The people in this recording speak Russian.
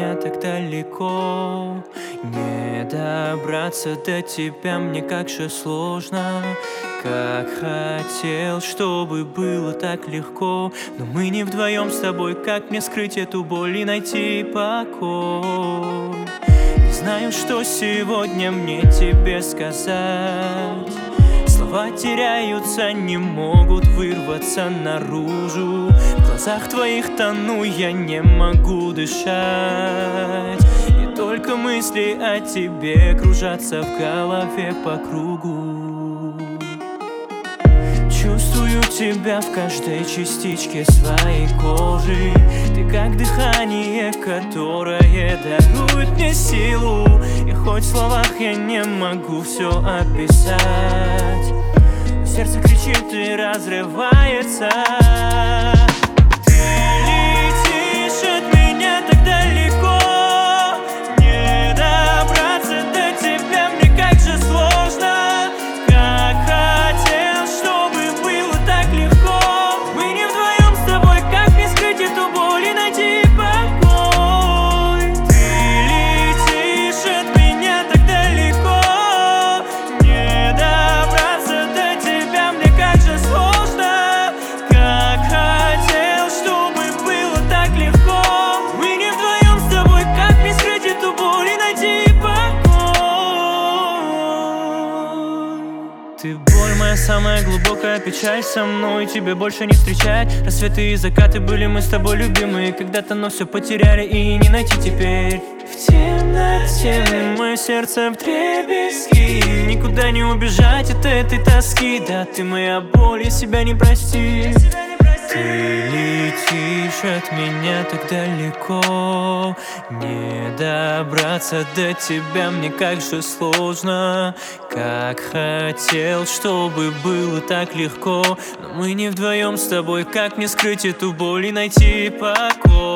меня так далеко. Не добраться до тебя мне как же сложно. Как хотел, чтобы было так легко, но мы не вдвоем с тобой. Как мне скрыть эту боль и найти покой? Не знаю, что сегодня мне тебе сказать. Слова теряются, не могут вырваться наружу. В глазах твоих тону, я не могу дышать. И только мысли о тебе кружатся в голове по кругу. Чувствую тебя в каждой частичке своей кожи. Ты как дыхание, которое дарует мне силу. И хоть в словах я не могу все описать, сердце кричит и разрывается. Ты летишь от меня так далеко. Не добраться до тебя мне как же сложно. Как хотел, чтобы было так легко. Мы не вдвоем с тобой. Как мне скрыть эту боль и найти покой? Ты летишь от меня так далеко. Не добраться до тебя мне как же сложно. Как хотел, чтобы было так легко. Мы не вдвоем с тобой. Как мне скрыть эту боль и найти покой? Ты боль, моя самая глубокая печаль. Со мной тебе больше не встречать. Рассветы и закаты были мы с тобой любимые когда-то, но все потеряли и не найти теперь. В темноте мое сердце вдребезги. Никуда не убежать от этой тоски. Да, ты моя боль, я себя не прости. Ты летишь от меня так далеко. Не добраться до тебя мне как же сложно. Как хотел, чтобы было так легко, но мы не вдвоем с тобой. Как мне скрыть эту боль и найти покой?